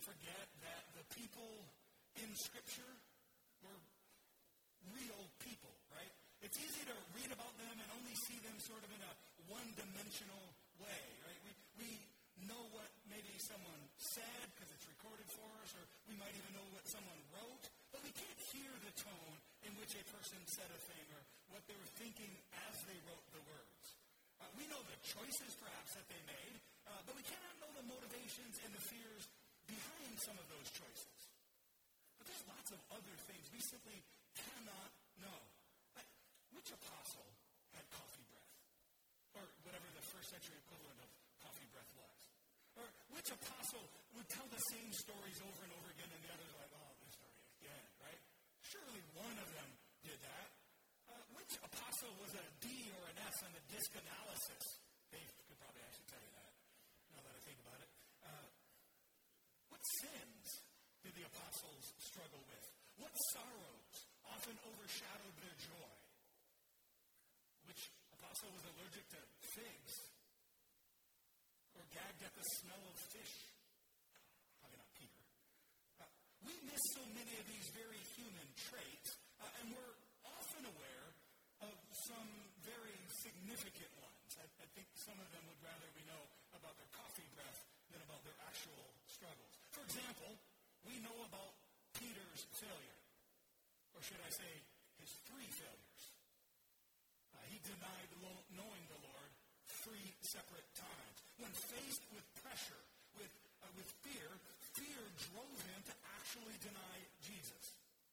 forget that the people in Scripture were real people, right? It's easy to read about them and only see them sort of in a one-dimensional way, right? We know what maybe someone said because it's recorded for us, or we might even know what someone wrote, but we can't hear the tone in which a person said a thing or what they were thinking as they wrote the words. We know the choices, perhaps, that they made, but we cannot know the motivations and the fears behind some of those choices. But there's lots of other things we simply cannot know. Like, which apostle had coffee breath? Or whatever the first century equivalent of coffee breath was. Or which apostle would tell the same stories over and over again, and the others are like, oh, this story again, right? Surely one of them did that. Which apostle was a D or an S on the disc analysis? Dave could probably actually tell you that, now that I think about it. What sins did the apostles struggle with? What sorrows often overshadowed their joy? Which apostle was allergic to figs? Or gagged at the smell of fish? Probably not Peter. We miss so many of these very human traits, and we're often aware of some very significant ones. I think some of them would rather we know about their coffee breath than about their actual struggles. For example, we know about Peter's failure. Or should I say, his 3 failures. He denied knowing the Lord 3 separate times. When faced with pressure, with fear drove him to actually deny Jesus.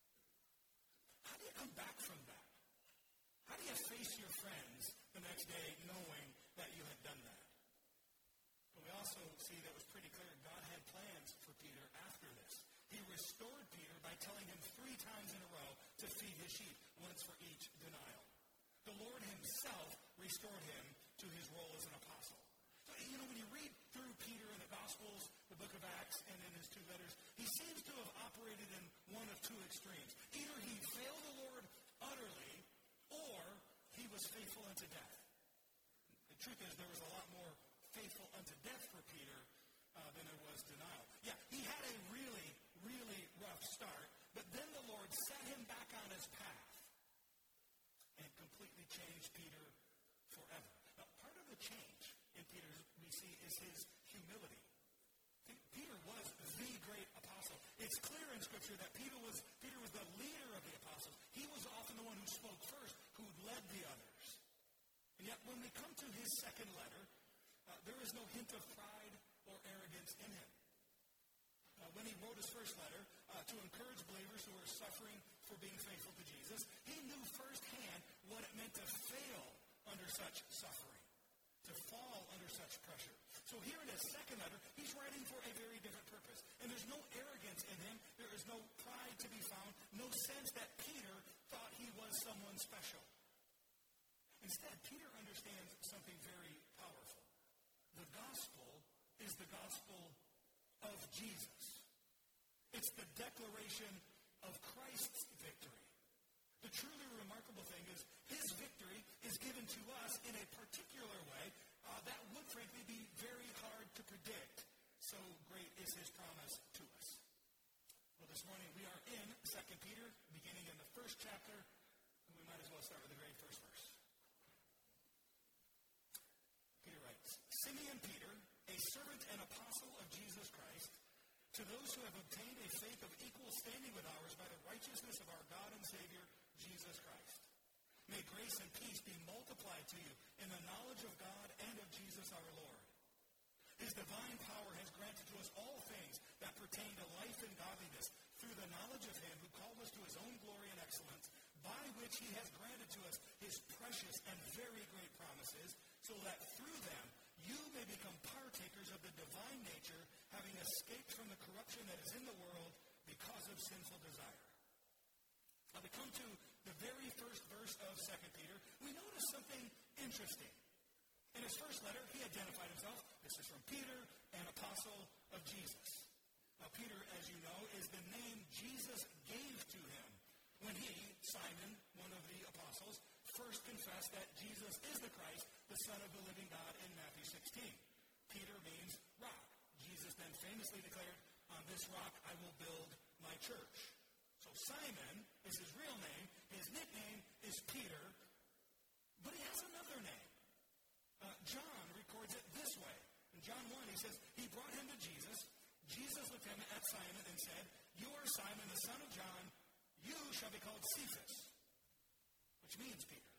How do you come back from that? How do you face your friends the next day knowing that you had done that? But we also see that it was pretty clear God had plans for Peter after this. He restored Peter by telling him 3 times in a row to feed his sheep, once for each denial. The Lord himself restored him to his role as an apostle. So, when you read through Peter in the Gospels, the book of Acts, and in his 2 letters, he seems to have operated in one of 2 extremes. Either he failed the Lord utterly, or he was faithful unto death. The truth is, there was a lot more faithful unto death for Peter than there was denial. Yeah, he had a really, really rough start, but then the Lord set him back on his path and completely changed Peter forever. Now, part of the change in Peter we see is his humility. Peter was the great apostle. It's clear in Scripture that Peter was the leader of the apostles. He was often the one who spoke first, who led the others. And yet, when we come to his second letter, there is no hint of pride or arrogance in him. When he wrote his first letter to encourage believers who were suffering for being faithful to Jesus, he knew firsthand what it meant to fail under such suffering, to fall under such pressure. So here in his second letter, he's writing for a very different purpose. And there's no arrogance in him. There is no pride to be found. No sense that Peter thought he was someone special. Instead, Peter understands something very powerful. The gospel is the gospel of Jesus. It's the declaration of Christ's victory. The truly remarkable thing is his victory is given to us in a particular way that would frankly be very hard to predict. So great is his promise to us. Well, this morning we are in 2 Peter, beginning in the 1st chapter, and we might as well start with the very first verse. Peter writes, Simeon Peter, a servant and apostle of Jesus Christ, to those who have obtained a faith of equal standing with ours by the righteousness of our God and Savior, Jesus Christ. May grace and peace be multiplied to you in the knowledge of God and of Jesus our Lord. His divine power has granted to us all things that pertain to life and godliness through the knowledge of him who called us to his own glory and excellence, by which he has granted to us his precious and very great promises, so that through them you may become partakers of the divine nature, having escaped from the corruption that is in the world because of sinful desire. Now we come to the very first verse of 2 Peter. We notice something interesting. In his first letter, he identified himself. This is from Peter, an apostle of Jesus. Now, Peter, as you know, is the name Jesus gave to him when he, Simon, one of the apostles, first confessed that Jesus is the Christ, the Son of the living God, in Matthew 16. Peter means rock. Jesus then famously declared, on on this rock I will build my church. So Simon is his real name. His nickname is Peter, but he has another name. John records it this way. In John 1, he says, he brought him to Jesus. Jesus looked him at Simon and said, you are Simon, the son of John. You shall be called Cephas, which means Peter.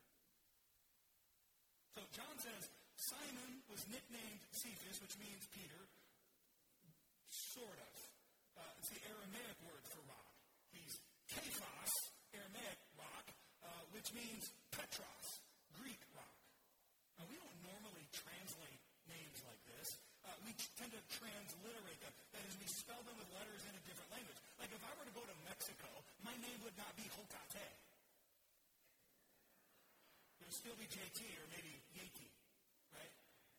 So John says, Simon was nicknamed Cephas, which means Peter, sort of. It's the Aramaic word for rock. He's Kephas, Aramaic rock, which means Petros, Greek rock. Now, we don't normally translate names like this. We tend to transliterate them. That is, we spell them with letters in a different language. Like if I were to go to Mexico, my name would not be Jocate. It would still be JT or maybe Yeti, right?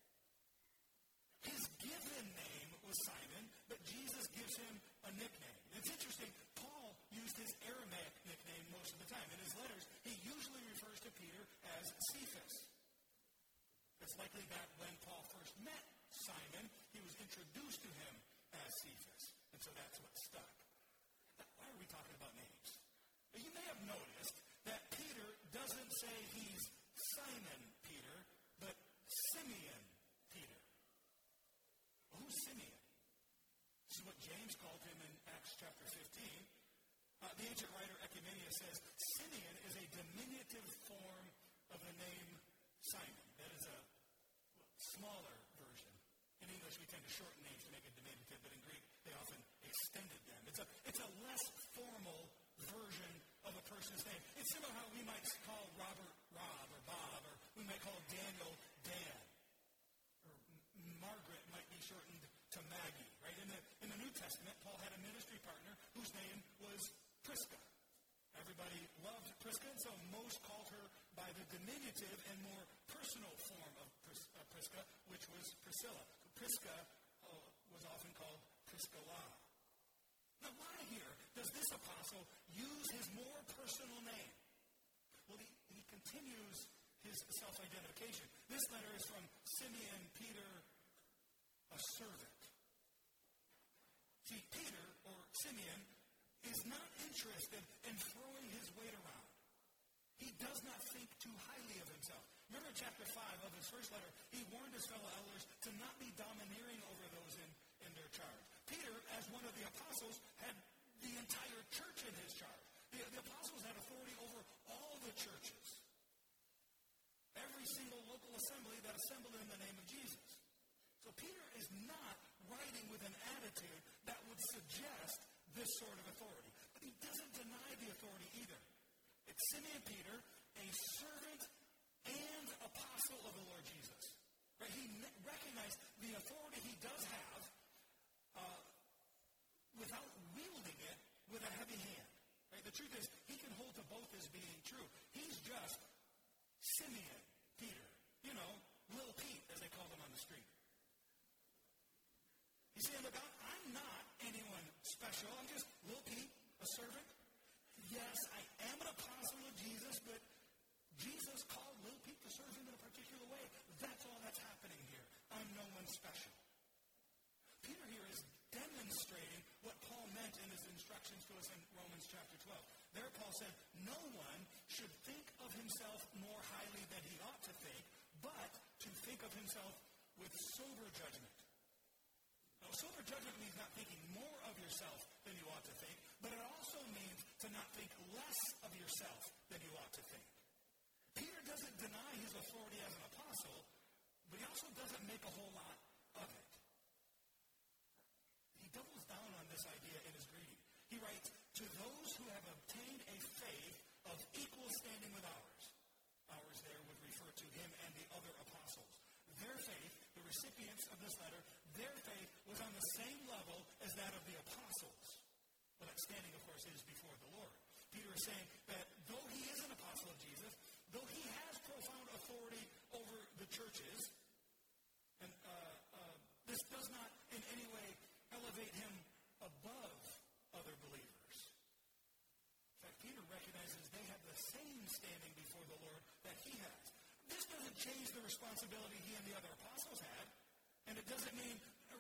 His given name was Simon, but Jesus gives him a nickname. It's interesting, Paul used his Aramaic nickname most of the time. In his letters, he usually refers to Peter as Cephas. It's likely that when Paul first met Simon, he was introduced to him as Cephas. And so that's what stuck. Now, why are we talking about names? You may have noticed that Peter doesn't say he's Simon Peter, but Simeon Peter. Well, who's Simeon? This is what James called him in Acts chapter 15. The ancient writer Ecumenius says, Simeon is a diminutive form of the name Simon. That is a smaller version. In English, we tend to shorten names to make it diminutive, but in Greek, they often extended them. It's a less formal version of a person's name. It's similar how we might call Robert Rob or Bob, or we might call Daniel Dan. Or Margaret might be shortened to Maggie, right? In the New Testament, Paul had a ministry partner whose name was Prisca. Everybody loved Prisca, and so most called her by the diminutive and more personal form of Prisca, which was Priscilla. So Prisca was often called Priscilla. Now, why here does this apostle use his more personal name? Well, he continues his self-identification. This letter is from Simeon Peter, a servant. See, Peter, or Simeon, is not interested in throwing his weight around. He does not think too highly of himself. Remember in chapter 5 of his first letter, he warned his fellow elders to not be domineering over those in their charge. Peter, as one of the apostles, had the entire church in his charge. The apostles had authority over all the churches. Every single local assembly that assembled in the name of Jesus. So Peter is not writing with an attitude that would suggest this sort of authority. But he doesn't deny the authority either. It's Simeon Peter, a servant and apostle of the Lord Jesus. Right? He recognized the authority he does have without wielding it with a heavy hand. Right? The truth is, he can hold to both as being true. He's just Simeon Peter. You know, Lil Pete, as they call him on the street. He's saying, look, I'm not anyone special. I'm just Lil Pete, a servant. Yes, I am an apostle of Jesus, but Jesus called Lil Pete to serve him in a particular way. That's all that's happening here. I'm no one special. Peter here is demonstrating what Paul meant in his instructions to us in Romans chapter 12. There Paul said, no one should think of himself more highly than he ought to think, but to think of himself with sober judgment. Now, sober judgment means not thinking more of yourself than you ought to think, but it also means to not think less of yourself than you ought to think. Peter doesn't deny his authority as an apostle, but he also doesn't make a whole lot of it. He doubles down on this idea in his greeting. He writes, to those who have obtained a faith of equal standing with ours. Ours there would refer to him and the other apostles. Their faith, the recipients of this letter, their faith was on the same level as that of the apostles. Well, that standing, of course, is before the Lord. Peter is saying that though he is an apostle of Jesus, though he has profound authority over the churches, and this does not in any way elevate him above other believers. In fact, Peter recognizes they have the same standing before the Lord that he has. This doesn't change the responsibility he and the other apostles had, and it doesn't mean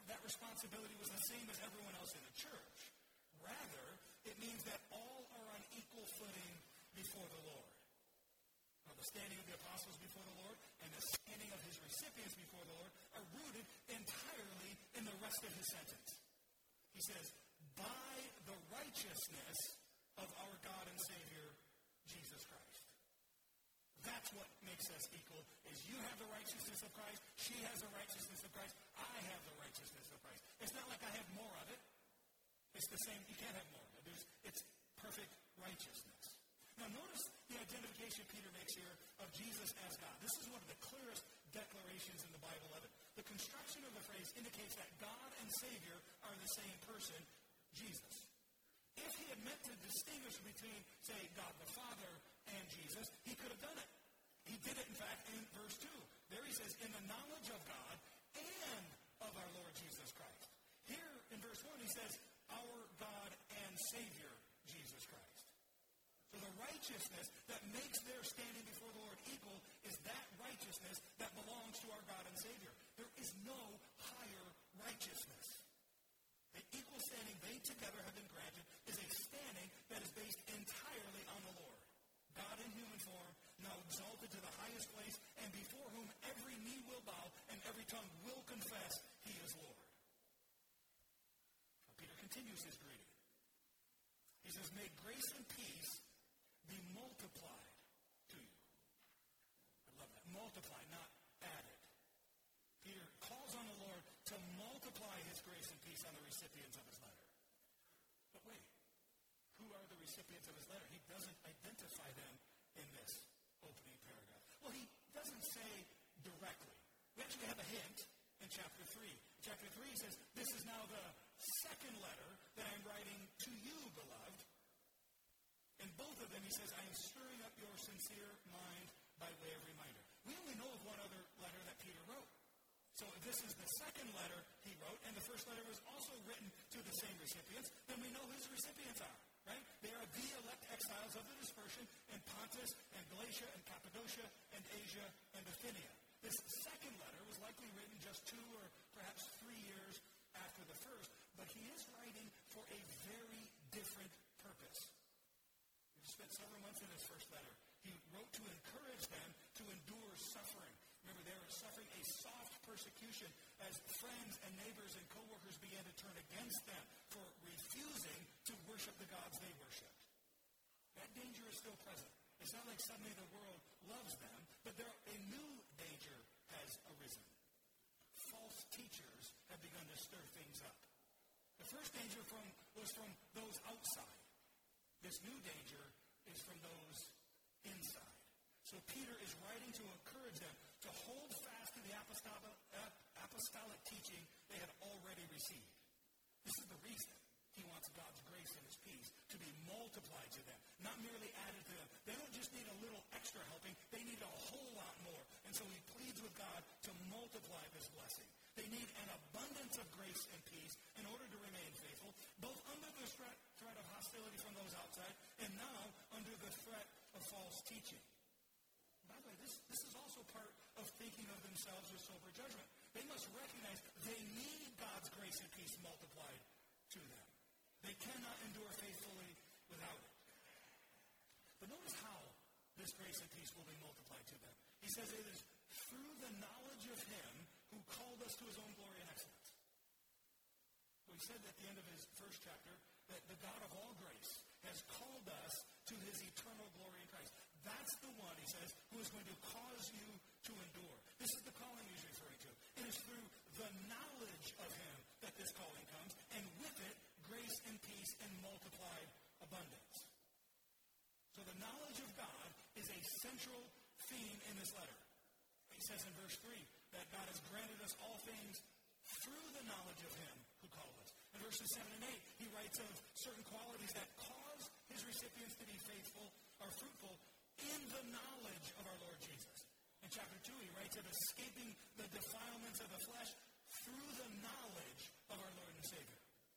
that responsibility was the same as everyone else in the church. Rather, it means that all are on equal footing before the Lord. Now, the standing of the apostles before the Lord and the standing of his recipients before the Lord are rooted entirely in the rest of his sentence. He says, by the righteousness of our God and Savior, Jesus Christ. That's what makes us equal, is you have the righteousness of Christ, she has the righteousness of Christ, I have the righteousness of Christ. It's not like I have more of it. It's the same. You can't have more of it. It's perfect righteousness. Now notice the identification Peter makes here of Jesus as God. This is one of the clearest declarations in the Bible of it. The construction of the phrase indicates that God and Savior are the same person, Jesus. If he had meant to distinguish between, say, God the Father and Jesus, he could have done it. He did it, in fact, in verse 2. There he says, in the knowledge of God and of our Lord Jesus Christ. Here in verse 1, he says, our God and Savior, Jesus Christ. So the righteousness that makes their standing before the Lord equal is that righteousness that belongs to our God and Savior. There is no higher righteousness. The equal standing they together have been granted is a standing that is based entirely on the Lord. God in human form, now exalted to the highest place, and before whom every knee will bow and every tongue will confess he is Lord. Now Peter continues his greeting. He says, may grace and peace be multiplied to you. I love that. Multiply, not added. Peter calls on the Lord to multiply his grace and peace on the recipients of his letter. But wait, who are the recipients of his letter? He doesn't identify them in this opening paragraph. Well, he doesn't say directly. We actually have a hint in chapter 3. Chapter 3 says, this is now the second letter that I'm writing to you, beloved. In both of them, he says, I am stirring up your sincere mind by way of reminder. We only know of one other letter that Peter wrote. So if this is the second letter he wrote, and the first letter was also written to the same recipients, then we know who his recipients are, right? They are the elect exiles of the dispersion in Pontus and Galatia and Cappadocia and Asia and Bithynia. This second letter was likely written just 2 or perhaps 3 years after the first, but he is writing for a very different purpose. He spent several months in his first letter. He wrote to encourage them to endure suffering. Remember, they were suffering a soft persecution as friends and neighbors and co-workers began to turn against them for refusing to worship the gods they worshipped. That danger is still present. It's not like suddenly the world loves them, but a new danger has arisen. False teachers have begun to stir things up. The first danger was from those outside. This new danger is from those inside. So Peter is writing to encourage them to hold fast to the apostolic teaching they had already received. This is the reason he wants God's grace and his peace to be multiplied to them, not merely added to them. They don't just need a little extra helping, they need a whole lot more. And so he pleads with God to multiply this blessing. They need an abundance of grace and peace in order to remain faithful, both under the threat of hostility from those outside and now under the threat of false teaching. By the way, this is also part of thinking of themselves with sober judgment. They must recognize they need God's grace and peace multiplied to them. They cannot endure faithfully without it. But notice how this grace and peace will be multiplied to them. He says it is through the knowledge of him who called us to his own glory and excellence. Well, he said at the end of his first chapter that the God of all grace has called us to his eternal glory in Christ. That's the one, he says, who is going to cause you to endure. This is the calling he's referring to. It is through the knowledge of him that this calling comes, and with it, grace and peace in multiplied abundance. So the knowledge of God is a central theme in this letter. He says in verse 3 that God has granted us all things through the knowledge of him who called us. In verses 7 and 8, he writes of certain qualities that cause his recipients to be faithful or fruitful in the knowledge of our Lord Jesus. In chapter 2, he writes of escaping the defilements of the flesh through the knowledge of our Lord and Savior.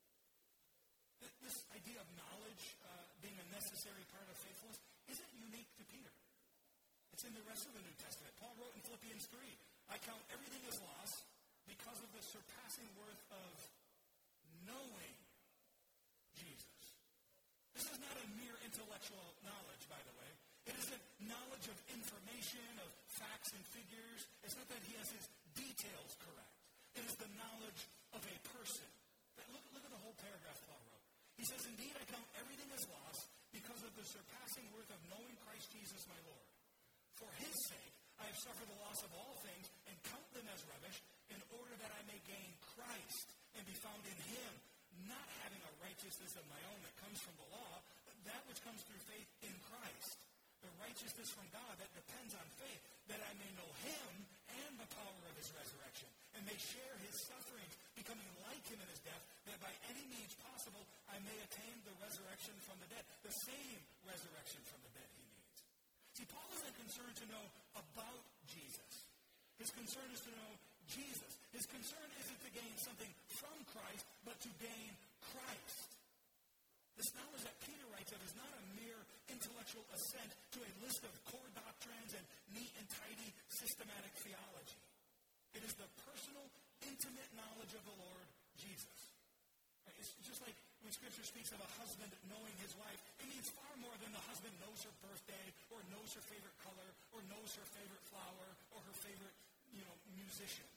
This idea of knowledge being a necessary part of faithfulness isn't unique to Peter. It's in the rest of the New Testament. Paul wrote in Philippians 3, I count everything as loss because of the surpassing worth of knowing Jesus. This is not a mere intellectual knowledge, by the way. It isn't knowledge of information, of facts and figures. It's not that he has his details correct. It is the knowledge of a person. Look at the whole paragraph Paul wrote. He says, indeed, I count everything as loss because of the surpassing worth of knowing Christ Jesus my Lord. For his sake, I have suffered the loss of all things and count them as rubbish in order that I may gain Christ and be found in him, not having a righteousness of my own that comes from the law, but that which comes through faith in Christ. The righteousness from God that depends on faith, that I may know him and the power of his resurrection, and may share his sufferings, becoming like him in his death, that by any means possible I may attain the resurrection from the dead, the same resurrection from the dead he needs. See, Paul isn't concerned to know about Jesus. His concern is to know Jesus. His concern isn't to gain something from Christ, but to gain Christ. This knowledge that Peter writes of is not a mere intellectual assent to a list of core doctrines and neat and tidy systematic theology. It is the personal, intimate knowledge of the Lord Jesus. Right? It's just like when Scripture speaks of a husband knowing his wife, it means far more than the husband knows her birthday, or knows her favorite color, or knows her favorite flower, or her favorite, musician.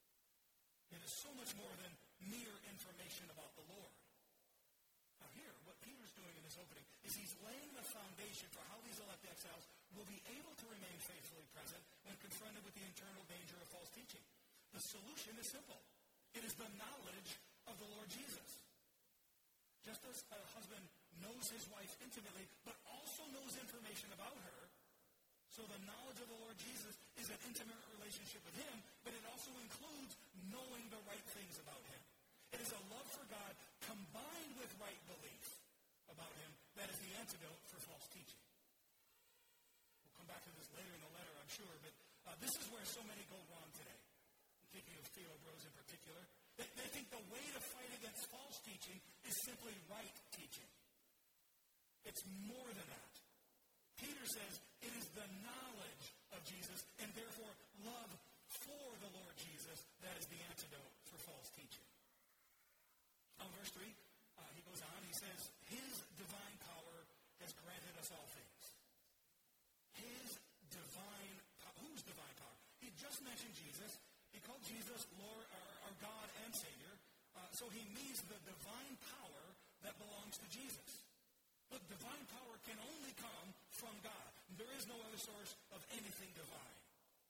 It is so much more than mere information about the Lord. Now here, what Peter's doing in this opening is he's laying the foundation for how these elect exiles will be able to remain faithfully present when confronted with the internal danger of false teaching. The solution is simple. It is the knowledge of the Lord Jesus. Just as a husband knows his wife intimately, but also knows information about her, so the knowledge of the Lord Jesus is an intimate relationship with him, but it also includes knowing the right things about him. It is a love for God combined with right belief about him that is the antidote for false teaching. We'll come back to this later in the letter, I'm sure, but this is where so many go wrong today. I'm thinking of Theo Bros in particular. They think the way to fight against false teaching is simply right teaching. It's more than that. Peter says it is the knowledge of Jesus and therefore love for the Lord Jesus that is the antidote for false teaching. Verse 3, he goes on, he says, his divine power has granted us all things. His divine power. Whose divine power? He just mentioned Jesus. He called Jesus Lord, our God and Savior. So he means the divine power that belongs to Jesus. Look, divine power can only come from God. There is no other source of anything divine.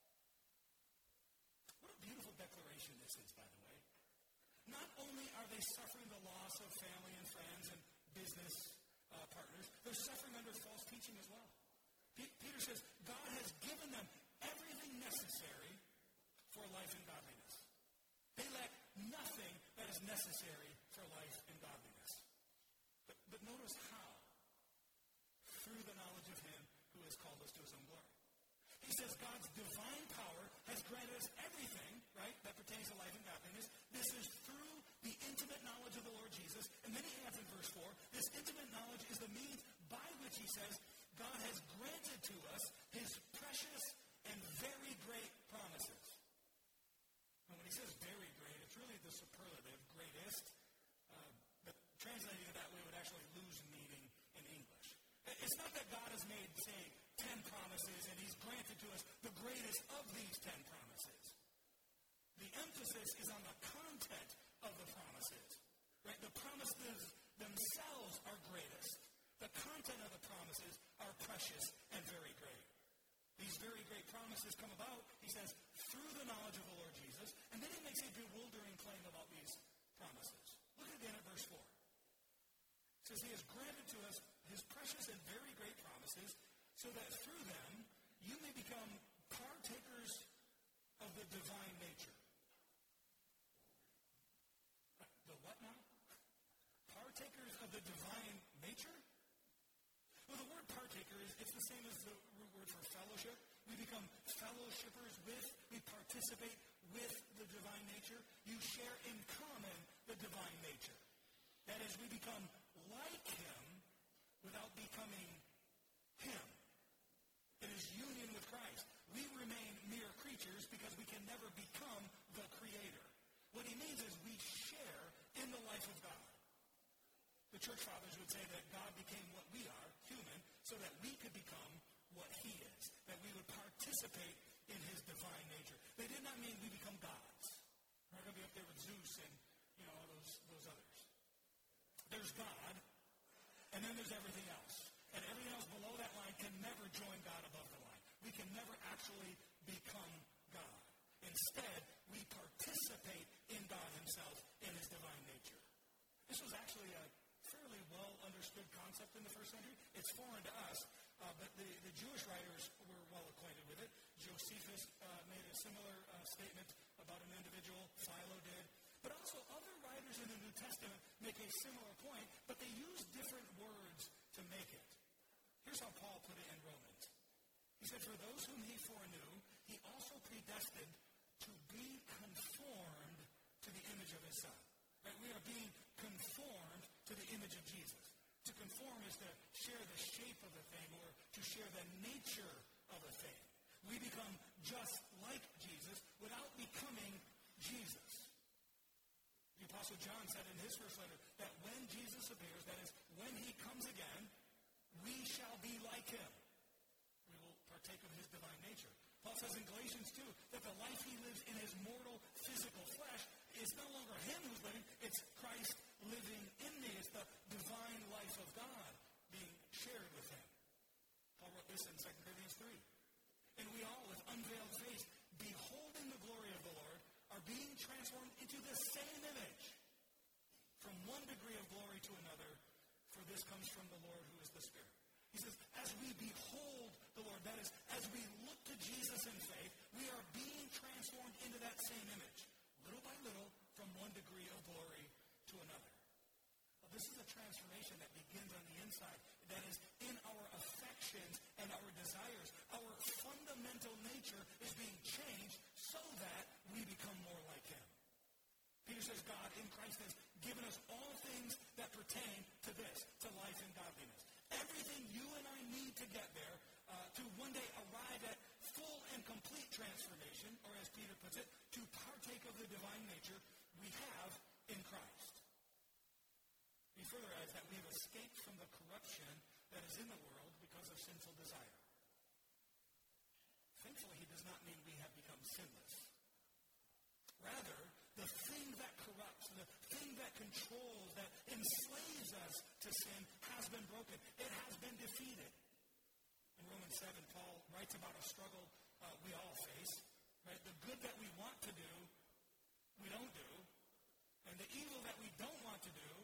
What a beautiful declaration this is, by the way. Not only are they suffering the loss of family and friends and business partners, they're suffering under false teaching as well. Peter says God has given them everything necessary for life and godliness. They lack nothing that is necessary for life and godliness. But notice how. Through the knowledge of him who has called us to his own glory. He says God's divine power has granted us everything, right, that pertains to life and godliness. This is through the intimate knowledge of the Lord Jesus. And then he adds in verse 4, this intimate knowledge is the means by which he says God has granted to us his precious and very great promises. And when he says very great, it's really the superlative, greatest. But translating it that way would actually lose meaning in English. It's not that God has made, say, 10 promises and he's granted to us the greatest of these 10 promises. The emphasis is on the content of the promises. Right? The promises themselves are greatest. The content of the promises are precious and very great. These very great promises come about, he says, through the knowledge of the Lord Jesus. And then he makes a bewildering claim about these promises. Look again at verse 4. It says he has granted to us his precious and very great promises, so that through them you may become partakers of the divine nature. The what now? Partakers of the divine nature? Well, the word partaker it's the same as the root word for fellowship. We become fellowshippers with, we participate with the divine nature. You share in common the divine nature. That is, we become like him without becoming him. It is union with Christ. We remain mere creatures because we can never become the creator. he means is we share in the life of God. The church fathers would say that God became what we are, human, so that we could become what he is, that we would participate in his divine nature. They did not mean we become gods. We're going to be up there with Zeus and, all those others. There's God, and then there's everything else. And everything else below that line can never join God above the line. We can never actually become God. Instead, we participate in God himself, in his divine nature. This was actually a fairly well-understood concept in the first century. It's foreign to us, but the Jewish writers were well acquainted with it. Josephus made a similar statement about an individual. Philo did. But also other writers in the New Testament make a similar point, but they use different words to make it. Here's how Paul put it in Romans. He said, for those whom he foreknew, he also predestined to be conformed to the image of his Son. Right? We are being conformed to the image of Jesus. To conform is to share the shape of a thing or to share the nature of a thing. We become just like Jesus without becoming Jesus. The Apostle John said in his first letter that when Jesus appears, that is, when he comes again, we shall be like him. We will partake of his divine nature. Paul says in Galatians 2 that the life he lives in his mortal physical flesh is no longer him who's living, it's Christ living in me. It's the divine life of God being shared with him. Paul wrote this in 2 Corinthians 3. And we all, with unveiled face, beholding the glory of the Lord, are being transformed into the same image, from one degree of glory to another, for this comes from the Lord who is the Spirit. He says, as we behold the Lord, that is, as we look to Jesus in faith, we are being transformed into that same image, little by little, from one degree of glory to another. Well, this is a transformation that begins on the inside, that is, in our affections and our desires. Our fundamental nature is being changed so that we become more like him. Peter says God in Christ has given us all things that pertain to this, to life and godliness. Everything you and I need to get there, to one day arrive at full and complete transformation, or as Peter puts it, to partake of the divine nature, we have in Christ. He further adds that we have escaped from the corruption that is in the world because of sinful desire. Thankfully, he does not mean we have become sinless. Rather, the thing that corrupts, the thing that controls, that enslaves us to sin has been broken. It has been defeated. In Romans 7, Paul writes about a struggle we all face. Right? The good that we want to do, we don't do. And the evil that we don't want to do,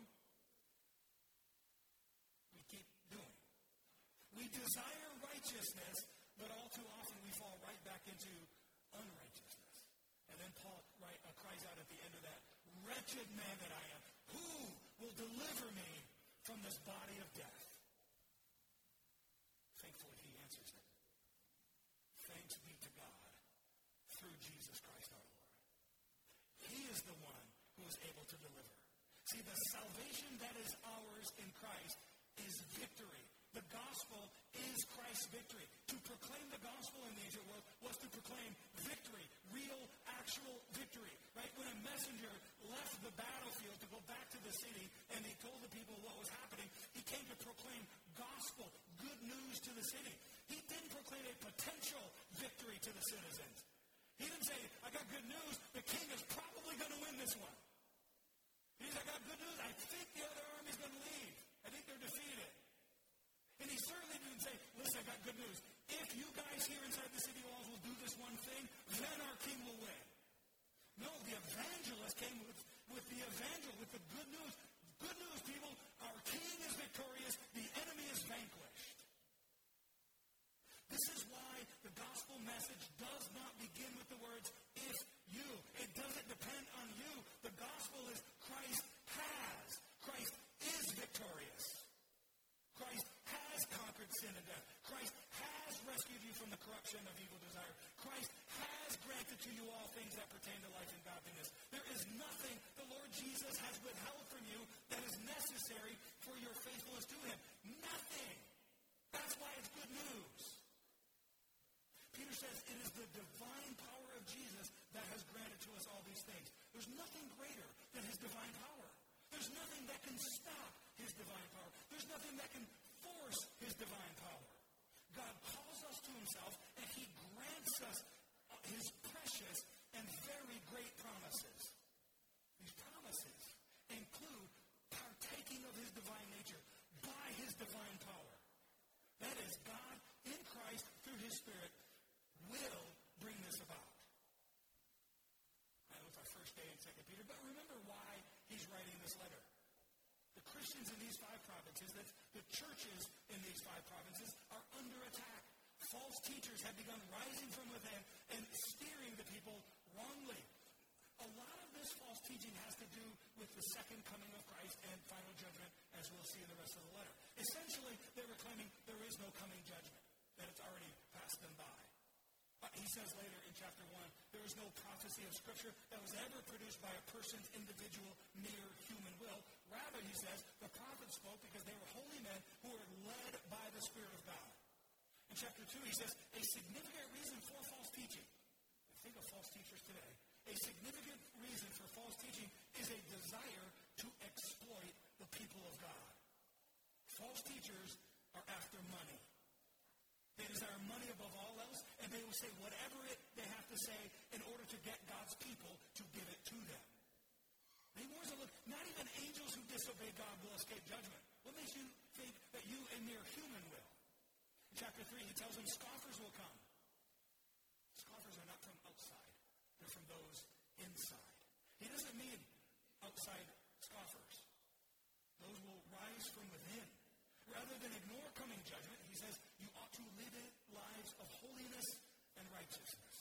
we keep doing. We desire righteousness, but all too often we fall right back into unrighteousness. And then Paul cries out at the end of that, wretched man that I am, who will deliver me from this body of death? Thankfully, he answers it. Thanks be to God through Jesus Christ our Lord. He is the one who is able to deliver. See, the salvation that is ours in Christ is victory. The gospel is Christ's victory. To proclaim the gospel in the ancient world was to proclaim victory, real, actual victory. Right? When a messenger left the battlefield to go back to the city and he told the people what was happening, he came to proclaim gospel, good news to the city. He didn't proclaim a potential victory to the citizens. He didn't say, I got good news, the king is probably going to win this one. He said, I got good news, I think the other army's going to leave. I think they're defeated. And he certainly didn't say, listen, I got good news. If you guys here inside the city walls will do this one thing, then our king will win. No, the evangelist came with the evangel, with the good news. Good news, people. Our king is victorious. The enemy is vanquished. This is why the gospel message does not begin with the words, if you. It doesn't depend on you. The gospel is Christ has. Christ is victorious. Christ has conquered sin and death. Christ has rescued you from the corruption of evil desire. Christ has granted to you all things that pertain to life and godliness. There is nothing the Lord Jesus has withheld from you that is necessary for your faithfulness to him. Nothing. That's why it's good news. Peter says it is the divine power of Jesus that has granted to us all these things. There's nothing greater can stop his divine power. There's nothing that can force his divine power. God calls us to himself, and he grants us his precious and very great promises. These promises include partaking of his divine nature by his divine power. That is, God in Christ through his Spirit will bring this about. That was our first day in 2 Peter, but remember why he's writing this letter. The Christians in these 5 provinces, the churches in these 5 provinces are under attack. False teachers have begun rising from within and steering the people wrongly. A lot of this false teaching has to do with the second coming of Christ and final judgment, as we'll see in the rest of the letter. Essentially, they were claiming there is no coming judgment, that it's already passed them by. He says later in chapter 1, there is no prophecy of Scripture that was ever produced by a person's individual, mere human will. Rather, he says, the prophets spoke because they were holy men who were led by the Spirit of God. In chapter 2, he says, a significant reason for false teaching. Think of false teachers today. A significant reason for false teaching is a desire to exploit the people of God. False teachers are after money. They desire money above all else, and they will say whatever they have to say in order to get God's people to give it to them. He warns them, look, not even angels who disobey God will escape judgment. What makes you think that you, a mere human, will? In chapter 3, he tells them scoffers will come. Scoffers are not from outside. They're from those inside. He doesn't mean outside scoffers. Those will rise from within. Rather than ignore coming judgment, he says, you ought to live lives of holiness and righteousness.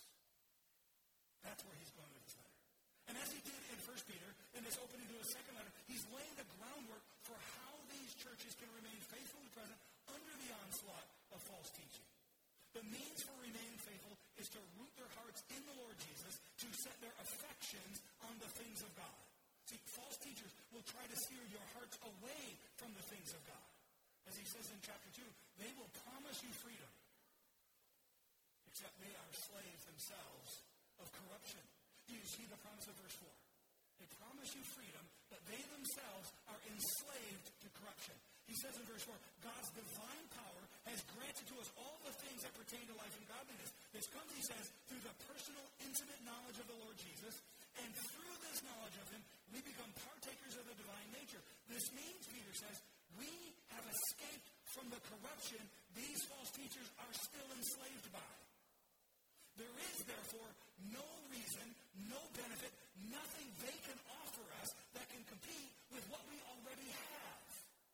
That's where he's going with this letter. And as he did in 1 Peter, in this opening to his second letter, he's laying the groundwork for how these churches can remain faithfully present under the onslaught of false teaching. The means for remaining faithful is to root their hearts in the Lord Jesus, to set their affections on the things of God. See, false teachers will try to steer your hearts away from the things of God. As he says in chapter 2, they will promise you freedom, except they are slaves themselves of corruption. Do you see the promise of verse 4? They promise you freedom, but they themselves are enslaved to corruption. He says in verse 4, God's divine power has granted to us all the things that pertain to life and godliness. This comes, he says, through the personal, intimate knowledge of the Lord Jesus, and through this knowledge of him, we become partakers of the divine nature. This means, Peter says, we have escaped from the corruption these false teachers are still enslaved by. There is, therefore, no reason, no benefit, nothing they can offer us that can compete with what we already have.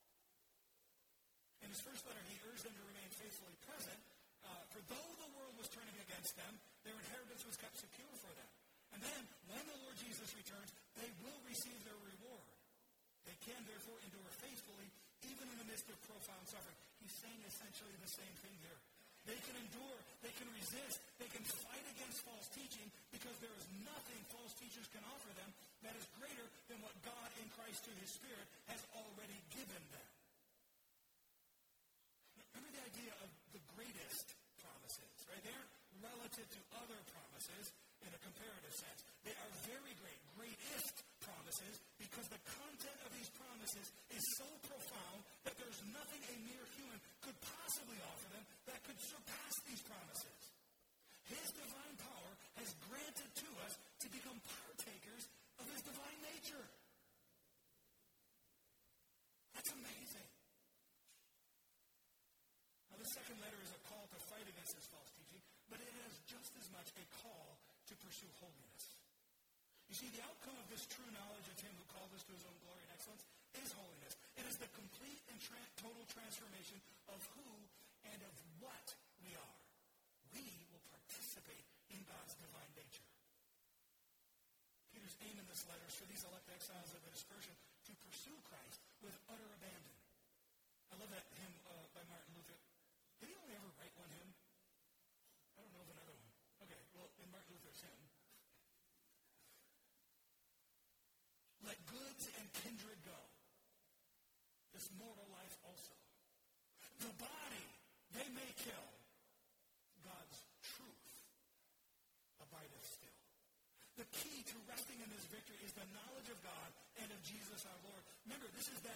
In his first letter, he urged them to remain faithfully present, for though the world was turning against them, their inheritance was kept secure for them. And then, when the Lord Jesus returns, they will receive their reward. They can, therefore, endure faithfully, even in the midst of profound suffering. He's saying essentially the same thing here. They can endure, they can resist, they can fight against false teaching because there is nothing false teachers can offer them that is greater than what God in Christ through his Spirit has already given them. Remember the idea of the greatest promises, right? They aren't relative to other promises in a comparative sense. They are very great, greatest promises because the content of these promises is so profound that there's nothing a mere human could possibly offer them that could surpass these promises. His divine power has granted to us to become partakers of his divine nature. That's amazing. Now, the second letter is a call to fight against this false teaching, but it is just as much a call to pursue holiness. You see, the outcome of this true knowledge of him who called us to his own glory and excellence is holiness. It is the complete and total transformation of who and of what we are. We will participate in God's divine nature. Peter's aim in this letter is for these elect exiles of the dispersion to pursue Christ with utter abandon. I love that hymn by Martin Luther. Did he only ever write one hymn? I don't know of another one. Okay, well, in Martin Luther's hymn, let goods and kindred go, this mortal life also. The body they may kill, God's truth abideth still. The key to resting in this victory is the knowledge of God and of Jesus our Lord. Remember, this is the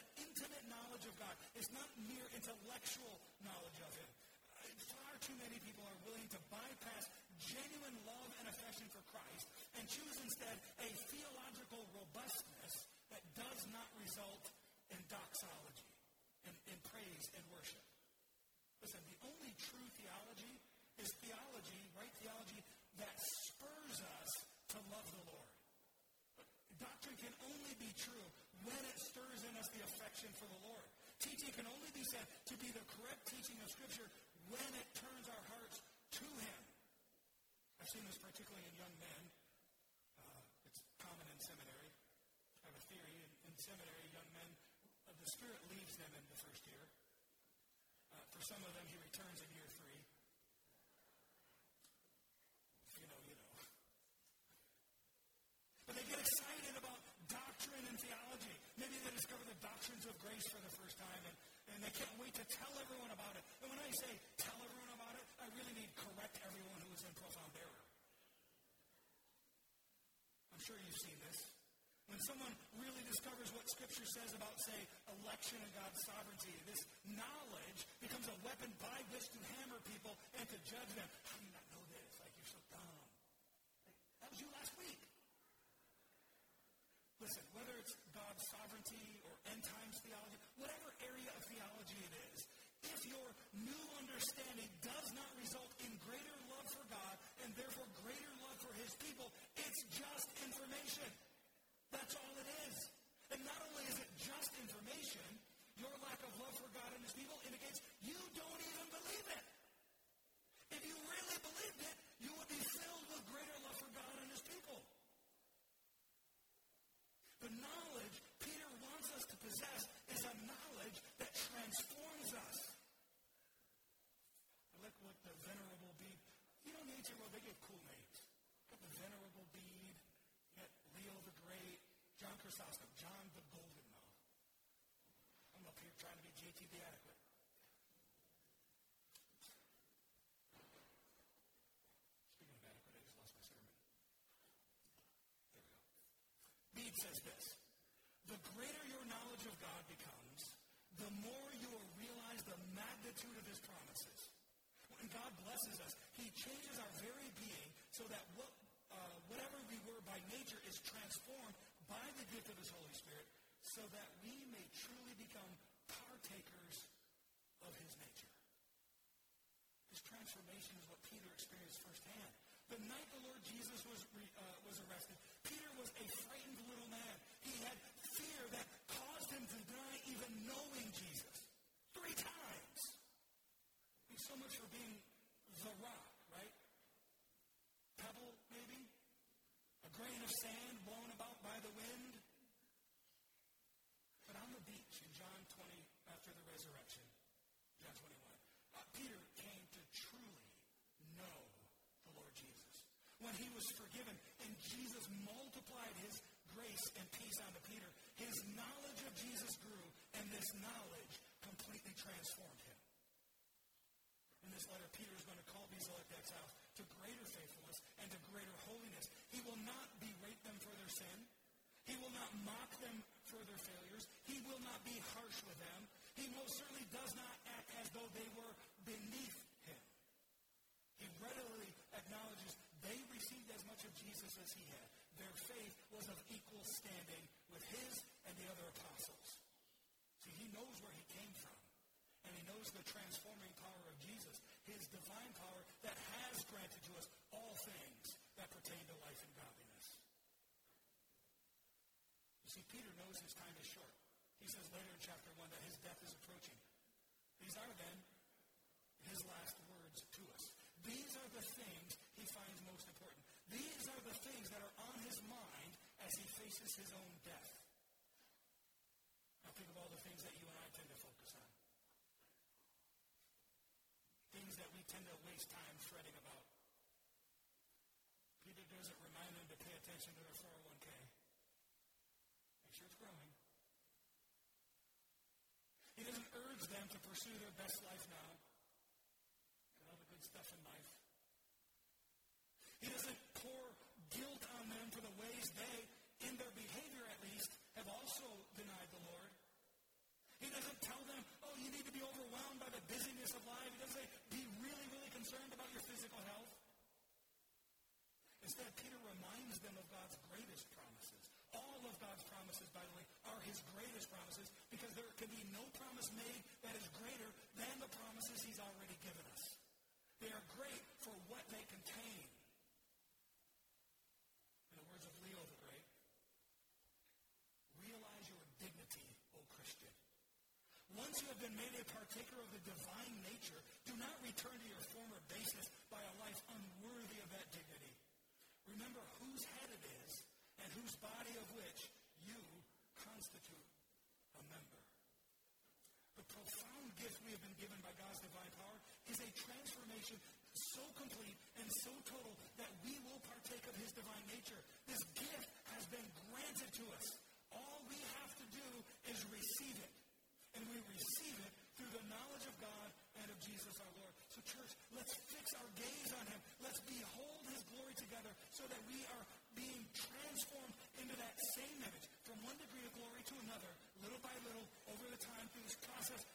of God is not mere intellectual knowledge of him. Far too many people are willing to bypass genuine love and affection for Christ and choose instead a theological robustness that does not result in doxology, in praise and worship. Listen, the only true theology is theology, right theology, that spurs us to love the Lord. Doctrine can only be true when it stirs in us the affection for the Lord. Teaching can only be said to be the correct teaching of Scripture when it turns our hearts to Him. I've seen this particularly in young men. It's common in seminary. I have a theory. In seminary, young men, the Spirit leaves them in the first year. For some of them, He returns in year 3. If you know, you know. But they get excited about doctrine and theology. Maybe they discover the doctrines of grace for the first time, and they can't wait to tell everyone about it. And when I say tell everyone about it, I really mean correct everyone who is in profound error. I'm sure you've seen this. When someone really discovers what Scripture says about, say, election and God's sovereignty, this knowledge becomes a weapon by which to hammer people and to judge them. How do you not know this? Like, you're so dumb. Like, that was you last week. Listen, whether it's God's sovereignty or end times theology, whatever area of theology it is, if your new understanding does not result in greater love for God and therefore greater love for His people, it's just information. That's all it is. And not only is it just information, your lack of love for God and His people indicates you don't even believe it. If you really believed it, you would be filled with greater love for God and His people. The knowledge Peter wants us to possess is a knowledge that transforms us. I like what the Venerable Bede, you know, nature, well, they give cool names. Got the Venerable Bede, you got Leo the Great, John Chrysostom, John the Golden Mouth. I'm up here trying to be JT the Adequate. Speaking of adequate, I just lost my sermon. There we go. Bede says this: the greater your knowledge of God becomes, the more you will realize the magnitude of His promises. When God blesses us, He changes our very being so that whatever we were by nature is transformed by the gift of His Holy Spirit so that we may truly become partakers of His nature. This transformation is what Peter experienced firsthand. The night the Lord Jesus was arrested, Peter was a frightened little man. He had fear that caused him to deny even knowing Jesus 3 times. And so much for being the rock, right? Pebble, maybe? A grain of sand blown about by the wind? But on the beach in John 20, after the resurrection, John 21, Peter came to truly know the Lord Jesus. When he was forgiven and Jesus multiplied His grace and peace onto Peter, his knowledge of Jesus grew, and this knowledge completely transformed him. In this letter, Peter is going to call these elect exiles to greater faithfulness and to greater holiness. He will not berate them for their sin. He will not mock them for their failures. He will not be harsh with them. He most certainly does not act as though they were beneath him. He readily acknowledges they received as much of Jesus as he had. Their faith was of equal standing with his and the other apostles. See, he knows where he came from, and he knows the transforming power of Jesus, his divine power that has granted to us all things that pertain to life and godliness. You see, Peter knows his time is short. He says later in chapter 1 that his death is approaching. These are then his last words to us. These are the things he finds most important. These are the things that are on his mind as he faces his own death. Now think of all the things that you and I tend to focus on. Things that we tend to waste time fretting about. Peter doesn't remind them to pay attention to their 401k. Make sure it's growing. He doesn't urge them to pursue their best life now. And all the good stuff in life. He doesn't pour guilt on them for the ways they, in their behavior at least, have also denied the Lord. He doesn't tell them concerned about your physical health? Instead, Peter reminds them of God's greatest promises. All of God's promises, by the way, are his greatest promises because there can be no promise made that is greater than the promises he's already given us. They are great for what they contain. In the words of Leo the Great, realize your dignity, O Christian. Once you have been made a partaker of the divine nature, do not return to your former baseness by a life unworthy of that dignity. Remember whose head it is and whose body of which you constitute a member. The profound gift we have been given by God's divine power is a transformation so complete and so total that we will partake of his divine nature. This gift has been granted to us. All we have to do is receive it. And we receive it through the knowledge of God and of Jesus our Lord. So church, let's fix our gaze on him. Let's behold his glory together so that we are being transformed into that same image from one degree of glory to another, little by little, over the time through this process